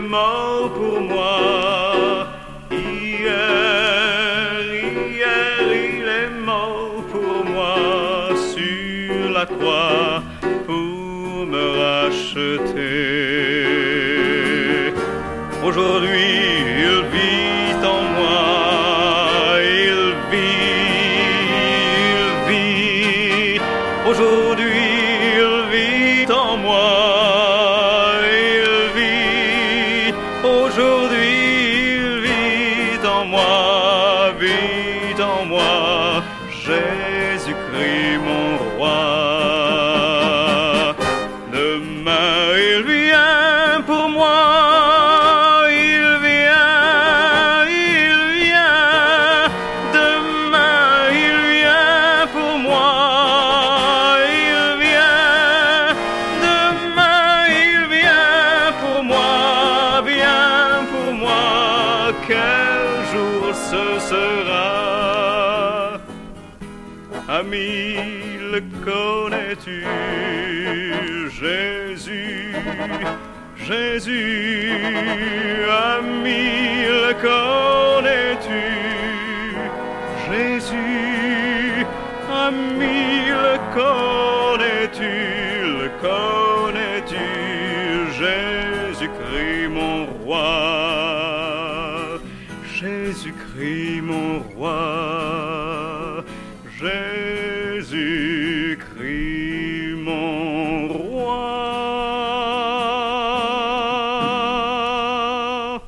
mort pour moi. Hier, il est mort pour moi sur la croix pour me racheter. Aujourd'hui, il vit en moi. Aujourd'hui, il vit en moi, il vit. Aujourd'hui, il vit en moi, Jésus-Christ mon roi. Demain, il vient pour moi, il vient. Demain, il vient pour moi. Quel jour ce sera? Ami, le connais-tu? Jésus, Jésus, ami, le connais-tu? Jésus, ami, le connais-tu? Le connais-tu? Jésus-Christ mon roi. Jésus-Christ mon roi,